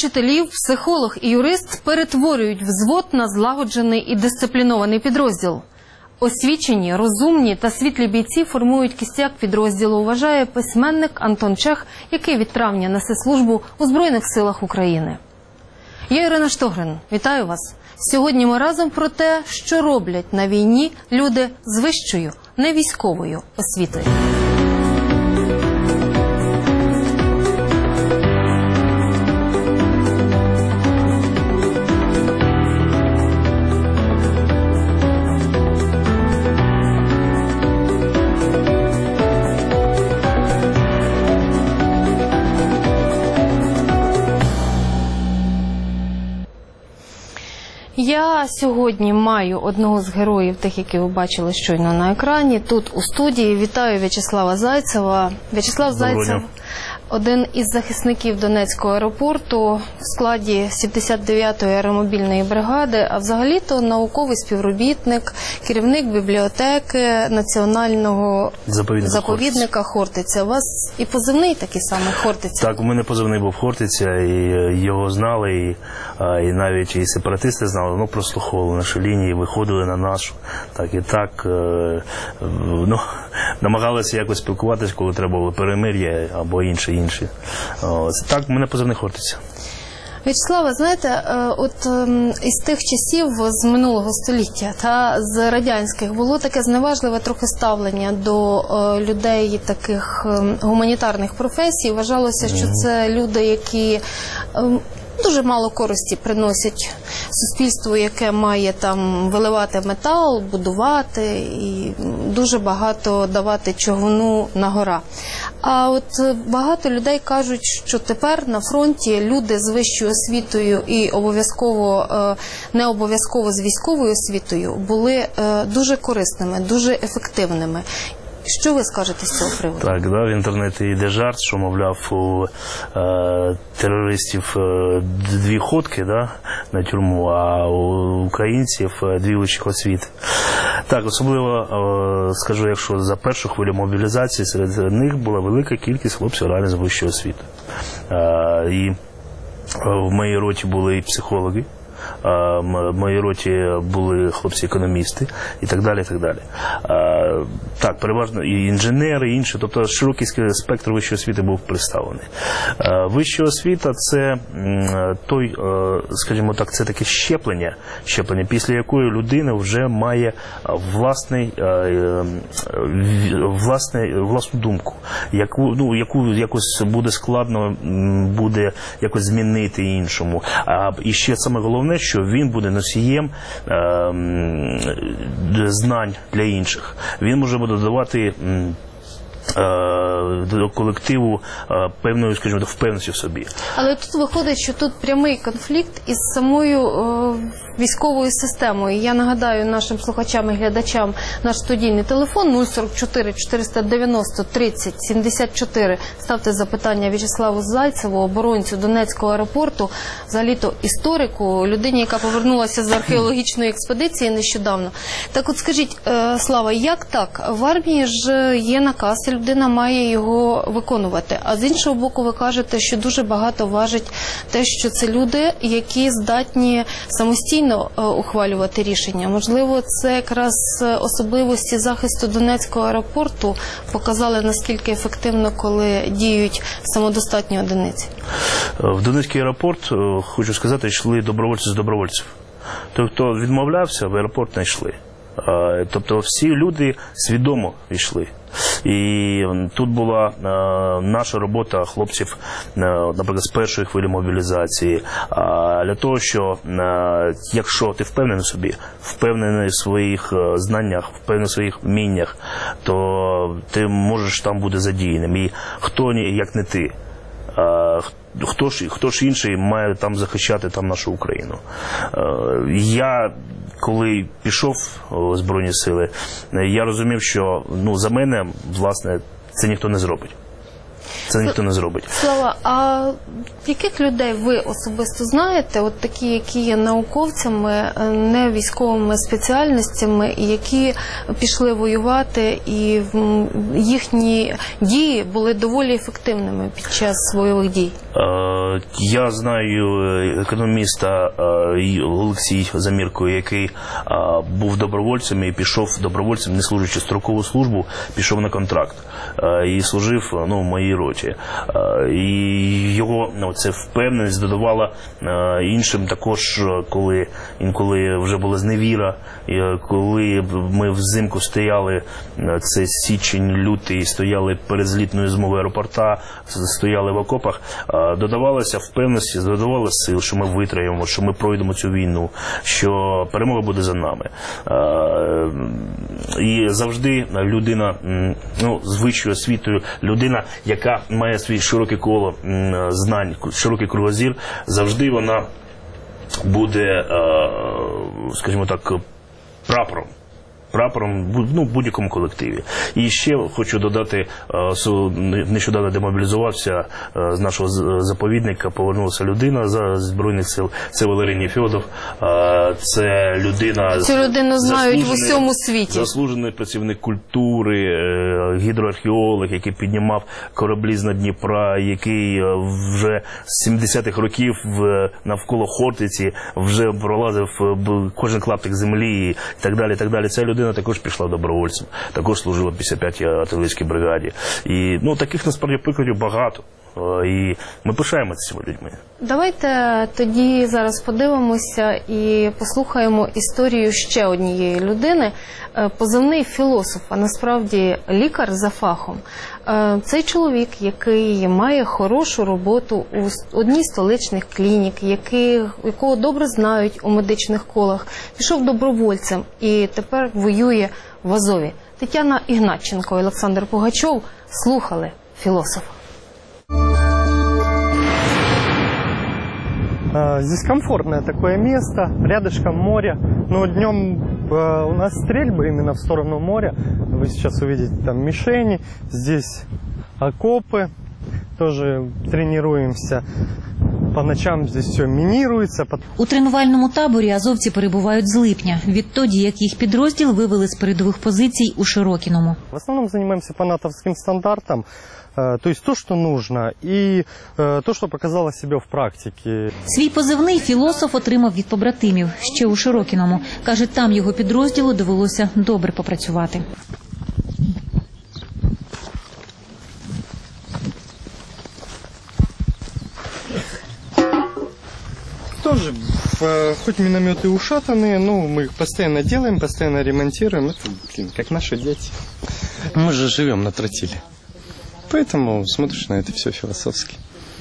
вчителів, психолог і юрист перетворюють взвод на злагоджений і дисциплінований підрозділ. Освічені, розумні та світлі бійці формують кістяк підрозділу, вважає письменник Антон Чех, який від травня несе службу у Збройних силах України. Я Ірина Штогрин. Вітаю вас. Сьогодні ми разом про те, що роблять на війні люди з вищою, не військовою освітою. Я сьогодні маю одного з героїв, тих, які ви бачили щойно на екрані, тут у студії. Вітаю В'ячеслава Зайцева. В'ячеслав Зайцев – один із захисників Донецького аеропорту в складі 79-ї аеромобільної бригади, а взагалі-то науковий співробітник, керівник бібліотеки Національного заповідника Хортиця. У вас і позивний такий самий Хортиця? Так, у мене позивний був Хортиця, і його знали, і навіть і сепаратисти знали, ну, прослуховували наші лінії, виходили на нашу, так і так, ну, намагалися якось спілкуватися, коли треба було перемир'я або інші. Так, у мене позивний Хортиця. В'ячеславе, знаєте, от із тих часів, з минулого століття та з радянських, було таке зневажливе трохи ставлення до людей таких гуманітарних професій. Вважалося, що це люди, які дуже мало користі приносять суспільству, яке має там виливати метал, будувати і дуже багато давати чавуну на гора. А от багато людей кажуть, що тепер на фронті люди з вищою освітою і не обов'язково з військовою освітою були дуже корисними, дуже ефективними. Що ви скажете з цього приводу? Так, да, в інтернеті йде жарт, що, мовляв, у терористів дві ходки, да, на тюрму, а у українців дві вищих освіти. Так, особливо скажу, якщо за першу хвилю мобілізації серед них була велика кількість хлопців реально з вищою освітою. І в моїй роті були і психологи, в моїй роті були хлопці-економісти і так далі, і так далі. Так, переважно і інженери, і інші, тобто широкий спектр вищої освіти був представлений. Вища освіта – це той, скажімо так, це таке щеплення, після якої людина вже має власну думку, яку якось буде складно буде якось змінити іншому. І ще саме головне, що він буде носієм знань для інших. Він може буде давати до колективу певної, скажімо, впевненості в собі. Але тут виходить, що тут прямий конфлікт із самою військовою системою. Я нагадаю нашим слухачам і глядачам наш студійний телефон 044 490 30 74. Ставте запитання В'ячеславу Зайцеву, оборонцю Донецького аеропорту, взагалі-то історику, людині, яка повернулася з археологічної експедиції нещодавно. Так от скажіть, Слава, як так? В армії ж є наказ, людина має його виконувати. А з іншого боку, ви кажете, що дуже багато важить те, що це люди, які здатні самостійно ухвалювати рішення. Можливо, це якраз особливості захисту Донецького аеропорту показали, наскільки ефективно, коли діють самодостатні одиниці. В Донецький аеропорт, хочу сказати, йшли добровольці з добровольців. Той, хто відмовлявся, в аеропорт не йшли. Тобто всі люди свідомо йшли. І тут була наша робота хлопців, наприклад, з першої хвилі мобілізації, для того, що якщо ти впевнений в собі, впевнений в своїх знаннях, впевнений в своїх вміннях, то ти можеш там бути задіяним. І хто, як не ти, хто ж інший має там захищати там нашу Україну. Я, коли пішов у Збройні Сили, я розумів, що за мене, власне, це ніхто не зробить. Це ніхто не зробить. Слава, а яких людей ви особисто знаєте, от такі, які є науковцями, не військовими спеціальностями, які пішли воювати, і їхні дії були доволі ефективними під час бойових дій? Я знаю економіста Олексій Замірко, який був добровольцем і пішов добровольцем, не служачи строкову службу, пішов на контракт і служив в моїй роті. І його це впевненість додавала іншим також, коли інколи вже була зневіра, коли ми взимку стояли, це січень, лютий, стояли перед злітною змовою аеропорта, стояли в окопах, додавалася впевненість, додавалося сил, що ми витримаємо, що ми пройдемо цю війну, що перемога буде за нами. І завжди людина з вищою освітою, людина, яка має свій широке коло знань, широкий кругозір, завжди вона буде, скажімо так, прапором в будь-якому колективі. І ще хочу додати, нещодавно демобілізувався з нашого заповідника, повернулася людина з Збройних сил, це Валерій Нефьодов, це людина... Цю людину знають в усьому світі. Заслужений працівник культури, гідроархеолог, який піднімав кораблі з Дніпра, який вже з 70-х років навколо Хортиці вже пролазив кожен клаптик землі і так далі, так далі. Ця людина також пішла добровольцем, також служила в 55-й артилерійській бригаді. І таких насправді прикладів багато. І ми пишаємося цими людьми. Давайте тоді зараз подивимося і послухаємо історію ще однієї людини. Позивний філософ, а насправді лікар за фахом. Цей чоловік, який має хорошу роботу у одній з столичних клінік, якого добре знають у медичних колах, пішов добровольцем і тепер воює в Азові. Тетяна Ігнатченко і Олександр Пугачов слухали філософа. Здесь комфортное такое место, рядышком море, но днем у нас стрельбы именно в сторону моря. Вы сейчас увидите там мишени, здесь окопы, тоже тренируемся. По ночам здесь все мінірується. У тренувальному таборі азовці перебувають з липня, відтоді, як їх підрозділ вивели з передових позицій у Широкіному. В основном занимаемся по натовским стандартам, то есть то, что нужно, и то, что показало себя в практике. Свій позивний філософ отримав від побратимів ще у Широкіному. Каже, там його підрозділу довелося добре попрацювати. Тоже, хоть минометы ушатанные, но мы их постоянно делаем, постоянно ремонтируем. Это, как наши дети. Мы же живем на тротиле. Поэтому смотришь на это все философски.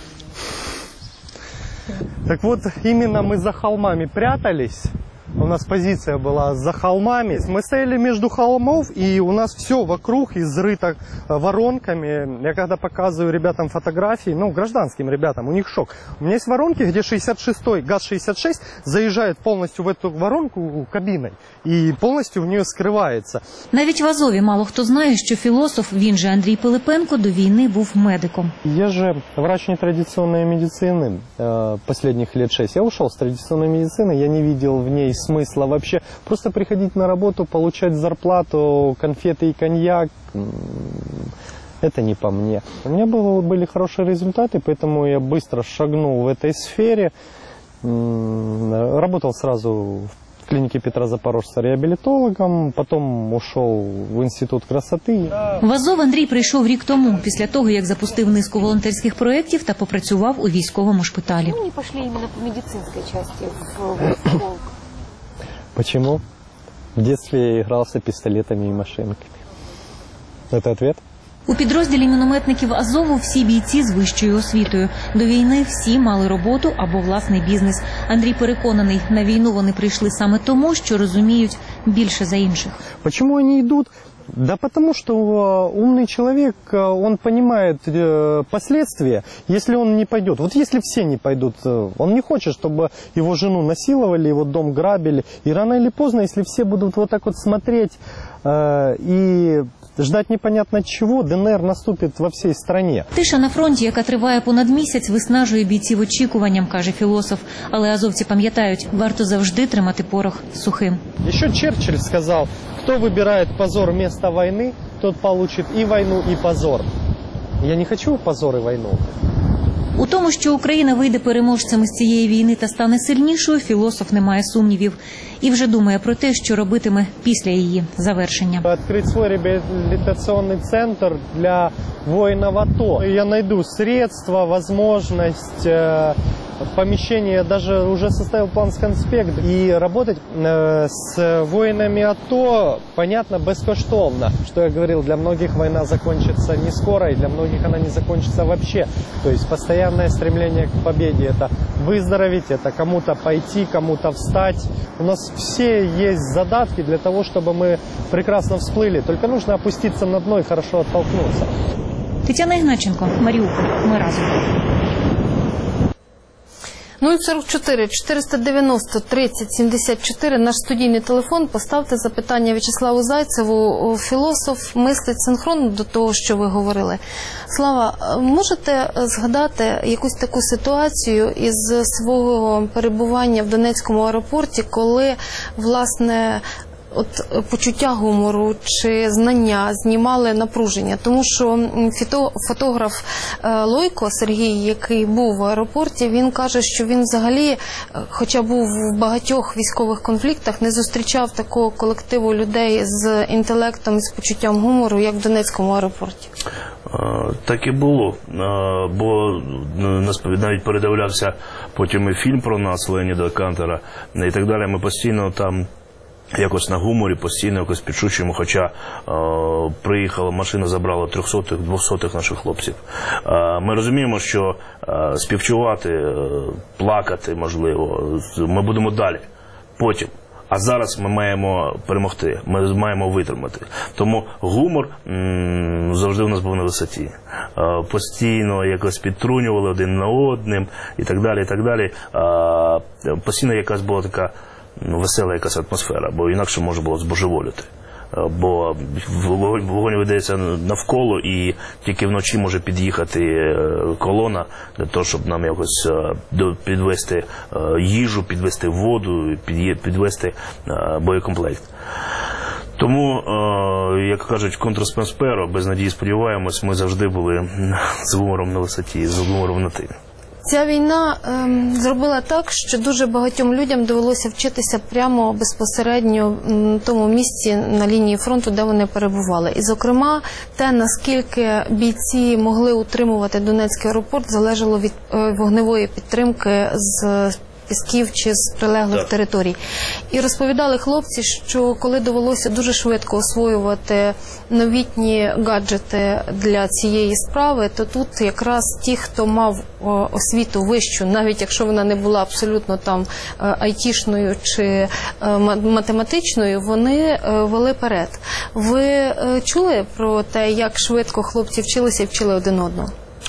Так вот, именно мы за холмами прятались. У нас позиция была за холмами. Мы стояли между холмов, и у нас все вокруг изрыто воронками. Я когда показываю ребятам фотографии, гражданским ребятам, у них шок. У меня есть воронки, где 66-й ГАЗ-66 заезжает полностью в эту воронку кабиной и полностью в нее скрывается. Навіть в Азові мало хто знає, що філософ, він же Андрій Пилипенко, до війни був медиком. Я же врач нетрадиционной медицины последних лет 6. Я ушел с традиционной медицины, я не видел в ней смысла вообще. Просто приходить на работу, получать зарплату, конфеты и коньяк. Это не по мне. У меня были хорошие результаты, поэтому я быстро шагнул в этой сфере. Работал сразу в клинике Петра Запорожца реабилитологом, потом ушел в Институт красоты. В Азов Андрій прийшов рік тому, після того, як запустив низку волонтерських проєктів та попрацював у військовому шпиталі. Чому не пішли іменно по медицинській частині в полк? Почему? В детстве я игрался пистолетами и машинками. Это ответ? У підрозділі мінометників Азову всі бійці з вищою освітою. До війни всі мали роботу або власний бізнес. Андрій переконаний, на війну вони прийшли саме тому, що розуміють більше за інших. Почему они идут? Да потому что умный человек, он понимает последствия, если он не пойдет. Вот если все не пойдут, он не хочет, чтобы его жену насиловали, его дом грабили. И рано или поздно, если все будут вот так вот смотреть и ждать непонятно чего, ДНР наступит во всей стране. Тиша на фронті, яка триває понад місяць, виснажує бійців очікуванням, каже філософ. Але азовці пам'ятають, варто завжди тримати порох сухим. Еще Черчилль сказал, кто выбирает позор вместо войны, тот получит и войну, и позор. Я не хочу позор и войну. У тому, що Україна вийде переможцем з цієї війни та стане сильнішою, філософ не має сумнівів. І вже думає про те, що робитиме після її завершення. Открыть свой реабилитационный центр для воинов АТО. Я найду средства, возможность, помещение. Я даже уже составил план-конспект. И работать с воинами АТО, понятно, бескоштовно. Что я говорил, для многих война закончится не скоро, и для многих она не закончится вообще. То есть постоянное стремление к победе. Это выздороветь, это кому-то пойти, кому-то встать. У нас все есть задатки для того, чтобы мы прекрасно всплыли. Только нужно опуститься на дно и хорошо оттолкнуться. Тетяна Ігначенко, Маріуполь. Ми разом. 044 490 30 74 наш студійний телефон. Поставте запитання В'ячеславу Зайцеву. Філософ мислить синхронно до того, що ви говорили. Слава, можете згадати якусь таку ситуацію із свого перебування в Донецькому аеропорті, коли, власне, почуття гумору чи знання знімали напруження? Тому що фотограф Лойко Сергій, який був в аеропорті, він каже, що він взагалі, хоча був в багатьох військових конфліктах, не зустрічав такого колективу людей з інтелектом і з почуттям гумору, як в Донецькому аеропорті. Так і було, бо навіть передивлявся потім і фільм про нас Леоніда Кантера і так далі. Ми постійно там якось на гуморі, постійно якось підшучуємо, хоча приїхала машина, забрала 300-х, 200-х наших хлопців. Ми розуміємо, що співчувати, плакати, можливо, ми будемо далі, потім. А зараз ми маємо перемогти, ми маємо витримати. Тому гумор завжди у нас був на висоті. Постійно якось підтрунювали один на одним і так далі, і так далі. Постійно якась була така весела якась атмосфера, бо інакше може було збожеволіти. Бо вогонь ведеться навколо, і тільки вночі може під'їхати колона для того, щоб нам якось підвести їжу, підвести воду, підвести боєкомплект. Тому, як кажуть, контрспенсперо, без надії сподіваємось, ми завжди були з гумором на висоті, з гумором на тилі. Ця війна зробила так, що дуже багатьом людям довелося вчитися прямо безпосередньо в тому місці на лінії фронту, де вони перебували. І, зокрема, те, наскільки бійці могли утримувати Донецький аеропорт, залежало від вогневої підтримки з Пісків чи з прилеглих територій. І розповідали хлопці, що коли довелося дуже швидко освоювати новітні гаджети для цієї справи, то тут якраз ті, хто мав освіту вищу, навіть якщо вона не була абсолютно там айтішною чи математичною, вони вели перед. Ви чули про те, як швидко хлопці вчилися і вчили один одного?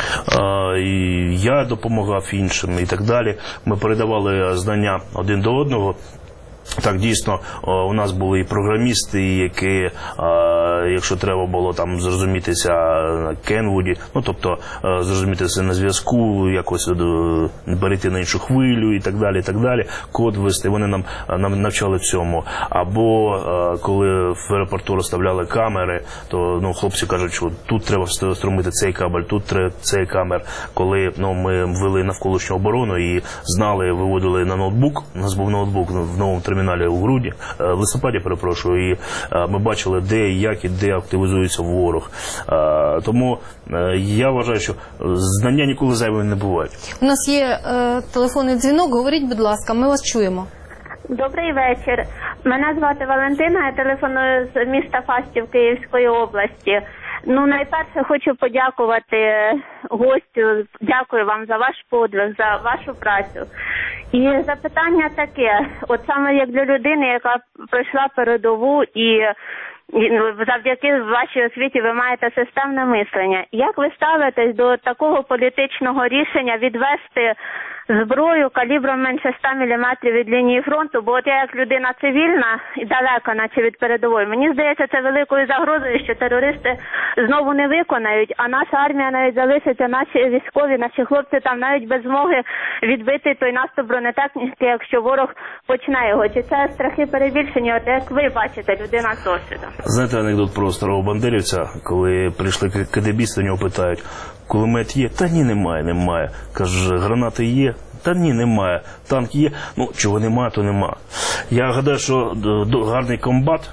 Я допомагав іншим і так далі. Ми передавали знання один до одного. Так, дійсно, у нас були і програмісти, які, якщо треба було там зрозумітися на Кенвуді, ну, тобто зрозумітися на зв'язку, якось перейти на іншу хвилю і так далі, код ввести, вони нам навчали цьому. Або коли в аеропорту розставляли камери, то хлопці кажуть, що тут треба встромити цей кабель, тут треба цей камер. Коли ми ввели навколишню оборону і знали, виводили на ноутбук, у нас був ноутбук в новому терміналі у грудні, листопаді, перепрошую, і ми бачили, де, як і де активізується ворог. Тому я вважаю, що знання ніколи зайвими не бувають. У нас є телефонний дзвінок, говоріть, будь ласка, ми вас чуємо. Добрий вечір. Мене звати Валентина, я телефоную з міста Фастів Київської області. Найперше хочу подякувати гостю, дякую вам за ваш подвиг, за вашу працю. І запитання таке, от саме як для людини, яка пройшла передову і завдяки вашій освіті ви маєте системне мислення. Як ви ставитесь до такого політичного рішення відвести зброю калібром менше 100 мм від лінії фронту? Бо от я як людина цивільна і далеко наче від передової, мені здається, це великою загрозою, що терористи знову не виконають, а наша армія навіть залишиться, наші військові, наші хлопці там навіть без змоги відбити той наступ бронетехніки, якщо ворог почне його. Чи це страхи перебільшені, от як ви бачите, людина з досвідом? Знаєте анекдот про старого бандерівця, коли прийшли КДБісти, до нього питають, кулемет є? Та ні, немає. Каже, гранати є? Та ні, немає. Танк є? Ну, чого немає, то нема. Я гадаю, що гарний комбат,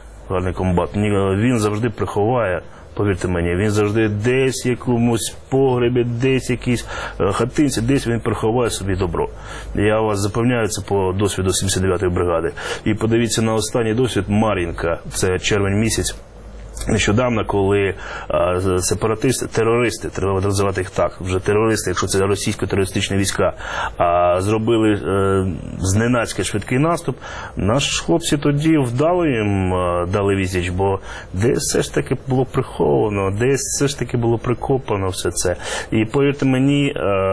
він завжди приховає, повірте мені, він завжди десь в якомусь погребі, десь якійсь хатинці, десь він приховає собі добро. Я вас запевняю, це по досвіду 79-ї бригади. І подивіться на останній досвід Мар'їнка, це червень місяць. Нещодавно, коли сепаратисти, терористи, треба називати їх так, вже терористи, якщо це російсько-терористичні війська, зробили зненацька швидкий наступ, наші хлопці тоді вдало їм дали відсіч, бо десь все ж таки було приховано, десь все ж таки було прикопано все це. І повірте мені,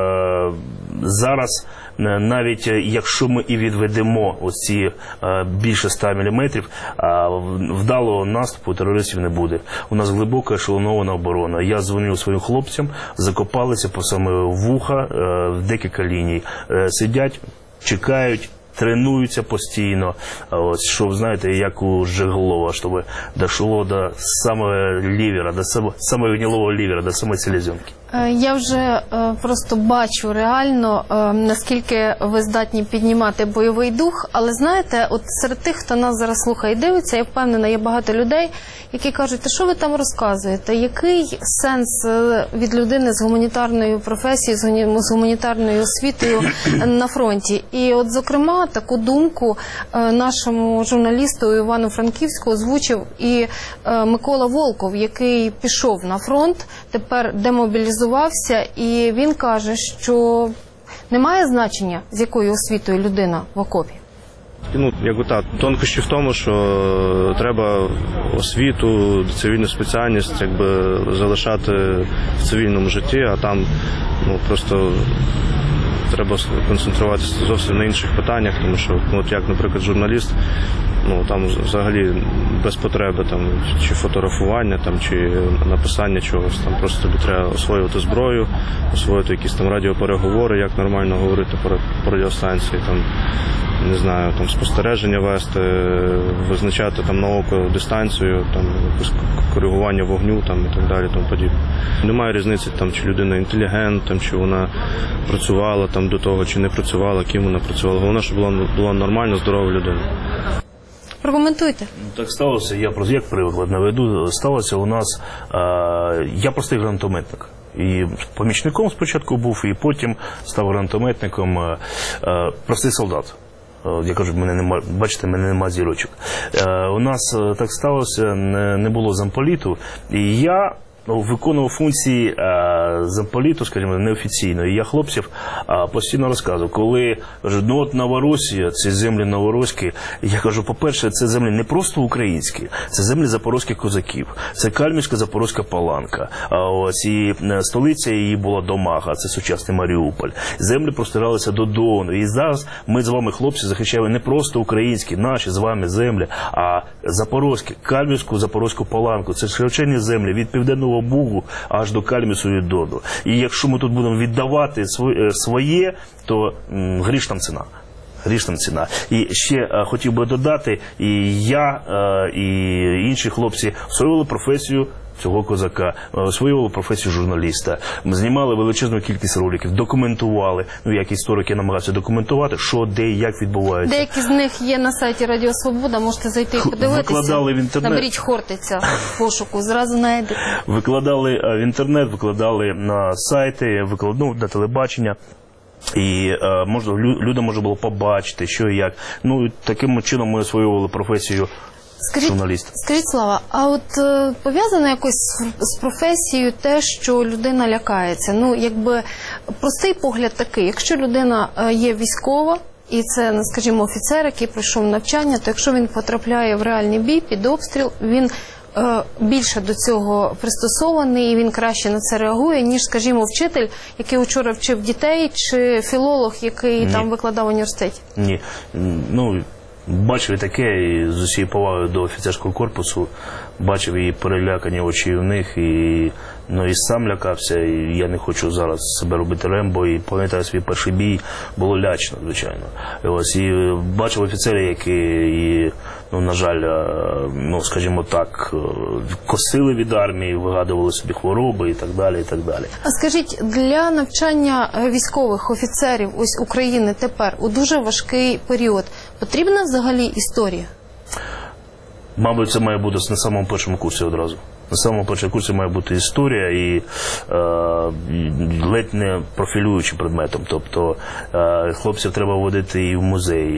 зараз, навіть якщо ми і відведемо оці більше 100 мм, вдалого наступу терористів не буде. У нас глибока ешелонована оборона. Я дзвонив своїм хлопцям, закопалися по саме вуха в декілька ліній. Сидять, чекають, тренуються постійно. Ось, щоб, знаєте, як у Жиголова, щоб дошло до самого лівера, до самого гнилого лівера, до самої селезенки. Я вже просто бачу реально, наскільки ви здатні піднімати бойовий дух, але знаєте, от серед тих, хто нас зараз слухає і дивиться, я впевнена, є багато людей, які кажуть, а що ви там розказуєте, який сенс від людини з гуманітарною професією, з гуманітарною освітою на фронті. І от, зокрема, таку думку нашому журналісту Івано-Франківську озвучив і Микола Волков, який пішов на фронт, тепер демобілізувався, і він каже, що немає значення, з якою освітою людина в окопі. Ну, якби так, тонкощі в тому, що треба освіту, цивільну спеціальність якби залишати в цивільному житті, а там просто треба концентруватися зовсім на інших питаннях, тому що, от як, наприклад, журналіст, там взагалі без потреби там, чи фотографування, там, чи написання чогось, там просто тобі треба освоювати зброю, освоїти якісь там радіопереговори, як нормально говорити по радіостанції, там, не знаю, там спостереження вести, визначати там на око дистанцію, там якось коригування вогню, там і так далі, тому подібне. Немає різниці, там чи людина інтелігент, там чи вона працювала там до того, чи не працювала, ким вона працювала. Головне, щоб була нормальна, здорова людина. Прокоментуйте. Так сталося, я просто як приклад наведу, сталося у нас, я простий гранатометник. І помічником спочатку був, і потім став гранатометником, простий солдат. Я кажу, бачите, в мене нема зірочок. У нас так сталося, не було замполіту, і я виконував функції замполіту, скажімо, неофіційно. І я хлопців постійно розказував, коли от Новоросія, ці землі новоросійські, я кажу, по-перше, це землі не просто українські, це землі запорозьких козаків, це Кальмівська запорозька Паланка, і столиця її була Домага, це сучасний Маріуполь. Землі простиралися до Дону. І зараз ми з вами, хлопці, захищаємо не просто українські, наші з вами землі, а запорозькі, Кальмівську запорозьку Паланку. Це широченні землі від Південного Бугу аж до Кальмісу і Дону. І якщо ми тут будемо віддавати своє, то гріш там ціна. І ще хотів би додати, і я, і інші хлопці освоювали професію цього козака, освоювали професію журналіста. Ми знімали величезну кількість роликів, документували, як історики намагаються документувати, що, де і як відбувається. Деякі з них є на сайті Радіо Свобода, можете зайти і подивитися. Викладали в інтернет. Наберіть Хортиця в пошуку, зразу знайдете. Викладали в інтернет, викладали на сайти, на телебачення. І люди можна було побачити, що і як. Таким чином ми освоювали професію журналіста. Скажіть, Слава, а от пов'язано якось з професією те, що людина лякається? Якби простий погляд такий, якщо людина є військова, і це, скажімо, офіцер, який пройшов навчання, то якщо він потрапляє в реальний бій під обстріл, він більше до цього пристосований, і він краще на це реагує, ніж, скажімо, вчитель, який вчора вчив дітей, чи філолог, який там викладав в університеті? Ні. Бачив і таке, і з усією повагою до офіцерського корпусу, бачив і перелякані очі у них, і Ну і сам лякався, і я не хочу зараз себе робити Рембо, і пам'ятаю свій перший бій, було лячно, звичайно. І бачив офіцерів, які, на жаль, скажімо так, косили від армії, вигадували собі хвороби і так далі, і так далі. А скажіть, для навчання військових офіцерів ось України тепер у дуже важкий період потрібна взагалі історія? Мабуть, це має бути на самому першому курсі одразу. На самому першому курсі має бути історія і ледь не профілюючим предметом. Тобто хлопців треба водити і в музеї,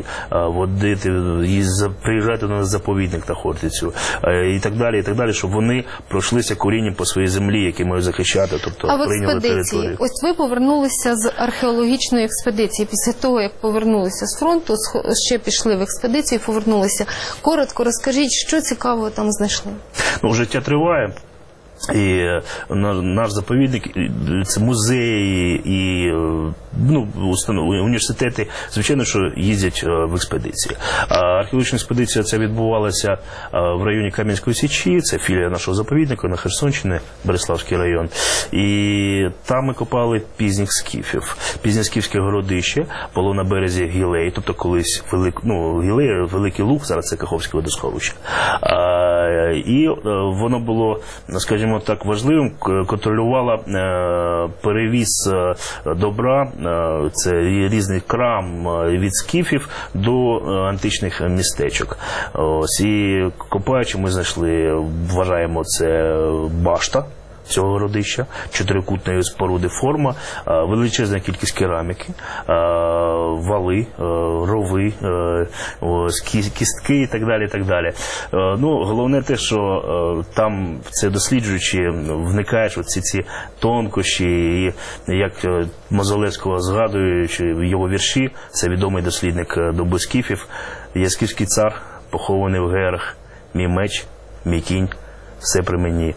приїжджати на заповідник на Хортицю і так далі, щоб вони пройшлися корінням по своїй землі, які мають захищати, тобто прийняли територію. Ось ви повернулися з археологічної експедиції. Після того, як повернулися з фронту, ще пішли в експедицію, повернулися. Коротко розкажіть, що цікавого там знайшли? Життя триває. І наш заповідник, це музеї і університети, звичайно, що їздять в експедиції. Археологічна експедиція ця відбувалася в районі Кам'янської Січі, це філія нашого заповідника на Херсонщині, Береславський район. І там ми копали пізніх скіфів. Пізнє скіфське городище було на березі Гілеї, тобто колись Гілея, Великий Луг, зараз це Каховське водосховище. І воно було, скажімо так, важливим, контролювала перевіз добра, це різних крам від скіфів до античних містечок. І копаючи, ми знайшли, вважаємо, це башта цього городища, чотирикутної споруди форма, величезна кількість кераміки, вали, рови, кістки і так далі, і так далі. Головне те, що там, це досліджуючи, вникаєш в ці тонкощі, і як Мозолевського згадуючи його вірші, це відомий дослідник доби скіфів, «Я скіфський цар, похований в герах, мій меч, мій кінь, все при мені».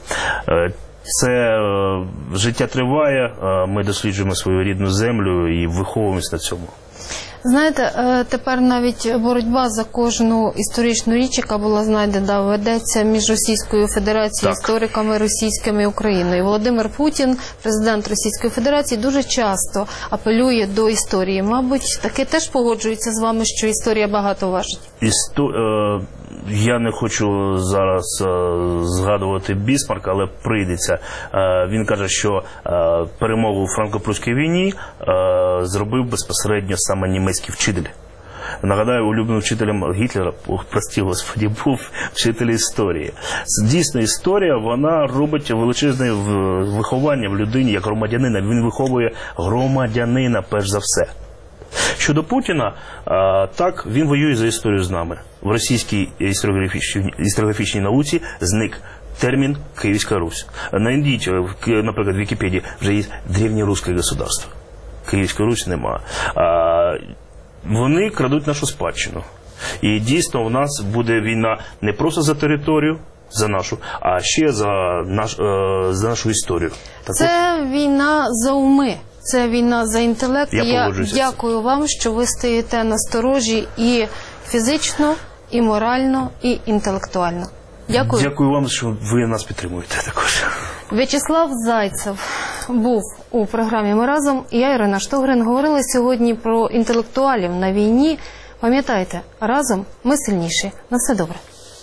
Це життя триває, ми досліджуємо свою рідну землю і виховуємося на цьому. Знаєте, тепер навіть боротьба за кожну історичну річ, яка була знайдена, ведеться між Російською Федерацією, істориками російськими і Україною. Володимир Путін, президент Російської Федерації, дуже часто апелює до історії. Мабуть, таки теж погоджується з вами, що історія багато важить? Я не хочу зараз згадувати Бісмарка, але прийдеться. Він каже, що перемогу у франко-прусській війні зробив безпосередньо саме німецький вчитель. Нагадаю, улюбленим вчителем Гітлера, прості Господі, був вчитель історії. Дійсно, історія, вона робить величезне виховання в людині як громадянина. Він виховує громадянина, перш за все. Щодо Путіна, так, він воює за історію з нами. В російській історіографічній науці зник термін «Київська Русь». Найдіть, наприклад, в Вікіпедії вже є «Древньоруське государство». Київської Русь нема. Вони крадуть нашу спадщину. І дійсно в нас буде війна не просто за територію, за нашу, а ще за нашу історію. Це війна за уми. Це війна за інтелект. Я дякую вам, що ви стоїте на сторожі і фізично, і морально, і інтелектуально. Дякую. Дякую вам, що ви нас підтримуєте також. В'ячеслав Зайцев був у програмі «Ми разом». Я, Ірина Штогрин, говорили сьогодні про інтелектуалів на війні. Пам'ятайте, разом ми сильніші. На все добре.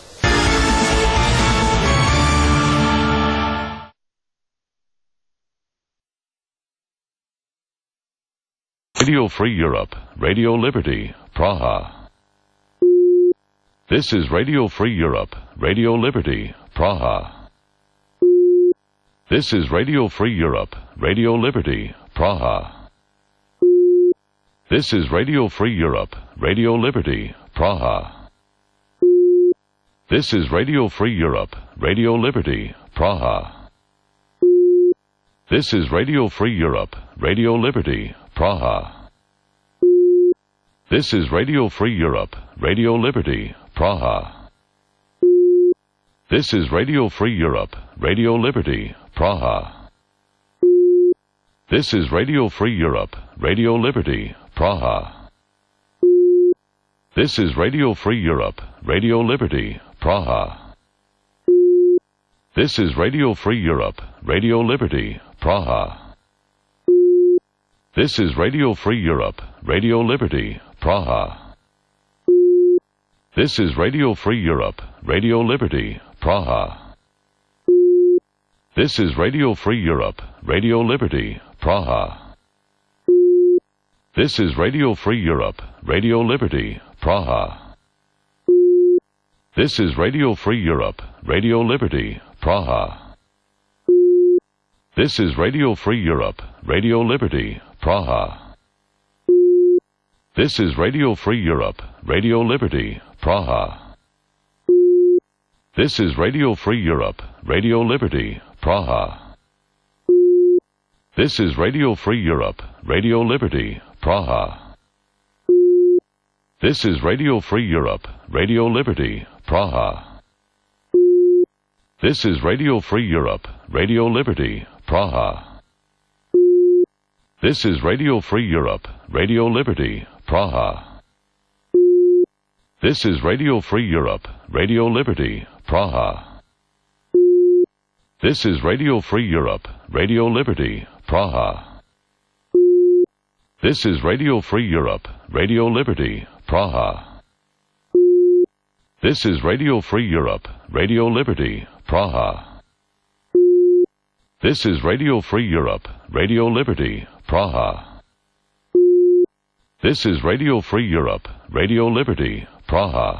Radio Free Europe, Radio Liberty, Praha. This is Radio Free Europe, Radio Liberty, Praha. This is Radio Free Europe, Radio Liberty, Praha. This is Radio Free Europe, Radio Liberty, Praha. This is Radio Free Europe, Radio Liberty, Praha. This is Radio Free Europe, Radio Liberty, Praha. This is Radio Free Europe, Radio Liberty, Praha. This is Radio Free Europe, Radio Liberty, Praha. This is Radio Free Europe, Radio Liberty, Praha. This is Radio Free Europe, Radio Liberty, Praha. This is Radio Free Europe, Radio Liberty, Praha. This is Radio Free Europe, Radio Liberty, Praha. This is Radio Free Europe, Radio Liberty, Praha. This is Radio Free Europe, Radio Liberty, Praha. This is Radio Free Europe, Radio Liberty, Praha. This is Radio Free Europe, Radio Liberty, Praha. This is Radio Free Europe, Radio Liberty, Praha. This is Radio Free Europe, Radio Liberty, Praha. This is Radio Free Europe, Radio Liberty, Praha. This is Radio Free Europe, Radio Liberty, Praha. This is Radio Free Europe, Radio Liberty, Praha. This is Radio Free Europe, Radio Liberty, Praha. This is Radio Free Europe, Radio Liberty, Praha. This is Radio Free Europe, Radio Liberty, Praha. This is Radio Free Europe, Radio Liberty, Praha. This is Radio Free Europe, Radio Liberty, Praha. This is Radio Free Europe, Radio Liberty, Praha. This is Radio Free Europe, Radio Liberty, Praha. This is Radio Free Europe, Radio Liberty, Praha.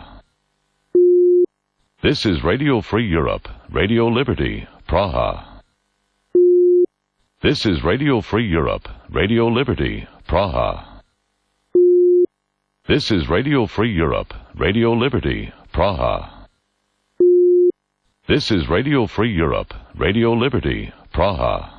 This is Radio Free Europe, Radio Liberty, Praha. This is Radio Free Europe, Radio Liberty, Praha. This is Radio Free Europe, Radio Liberty, Praha. This is Radio Free Europe, Radio Liberty, Praha.